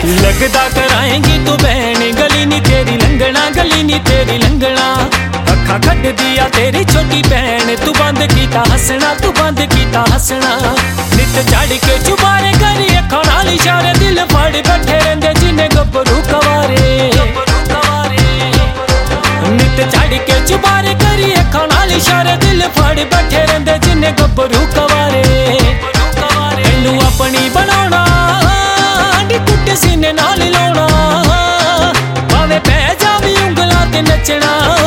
लगदा कराएंगी तू बहन गली नी तेरी लंघना, गली नी तेरी लंघना। अखा कट दिया तेरी छोटी बहन, तू बंद कीता हसना, तू बंद कीता हसना। नित चढ़ के चुबारे करी अखा नाल इशारे, दिल फड़ बैठे रहिंदे जिन्ने गभरू कवारे। नित चढ़ के चुबारे करी अखा नाल इशारे, दिल फड़ बैठे रहिंदे जिन्ने गभरू कवारे। मैनू अपनी बनाना कुट सीने नाल लाउणा, भावें पै जावी उंगलां ते नचना।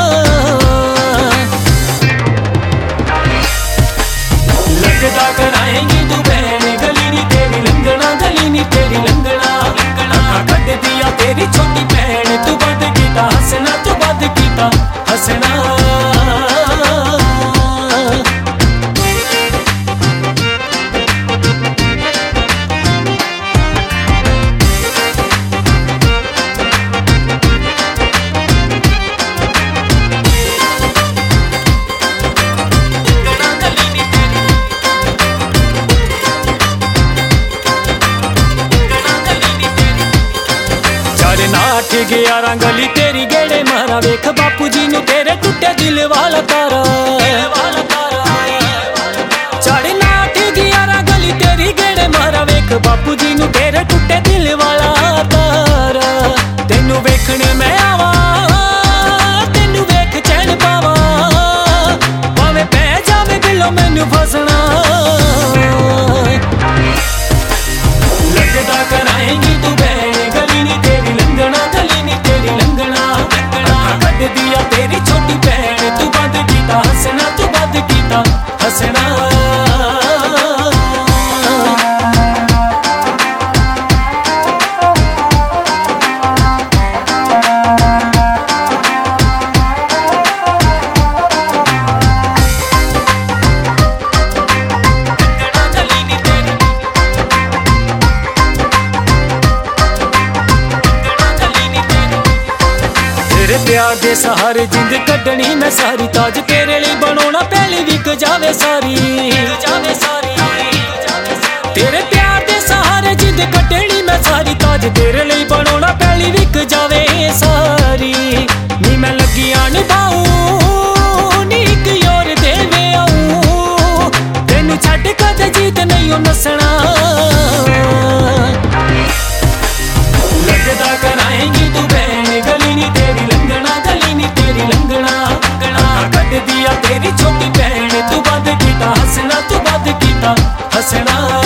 लगदा कराएंगी तू बहन गली नी तेरी लंघना, गली नी तेरी लंघना। कट दिया तेरी छोटी बहन, तू बंद कीता हसना, तू बंद कीता हसना। नाठ ग्यारह गली तेरी गेड़े मारा, वेख बापू जी नू तेरे टुटे दिल वाला तारा। चढ़ नाठ ग्यारह गली तेरी गेड़े मारा, वेख बापू जी नू तेरे टुटे दिल वाला तारा। तेनू वेखने मैं आवा, तेनू वेख चैन पावा, भावें पै जावे बिलो मैनू फसना। लगदा कराएंगी तू बहन गली नी तेरी लंघना, गली नी तेरी लंघना। कट दिया तेरी छोटी बहन, तू बंद कीता हसना, तू बंद कीता हसना। तेरे प्यार दे सहारे जिंद कड्डनी मैं सारी, ताज तेरे लिए बनोना पहली विक जावे सारी। तेरे प्यार दे सहारे जिंद कड्डनी मैं सारी, ताज तेरे लिए बनोना पहली विक जावे सारी। नी मैं लगी निभाऊं, नी इक योर देवे आऊं, तेनू छड्ड कदे जीत नहीं ओ नसना। लगदा कराएंगी तू बहन गली नी तेरी लंघना, गली नी तेरी लंघना। कट दिया तेरी छोटी बहन, तू बंद कीता हसना, तू बंद कीता हसना।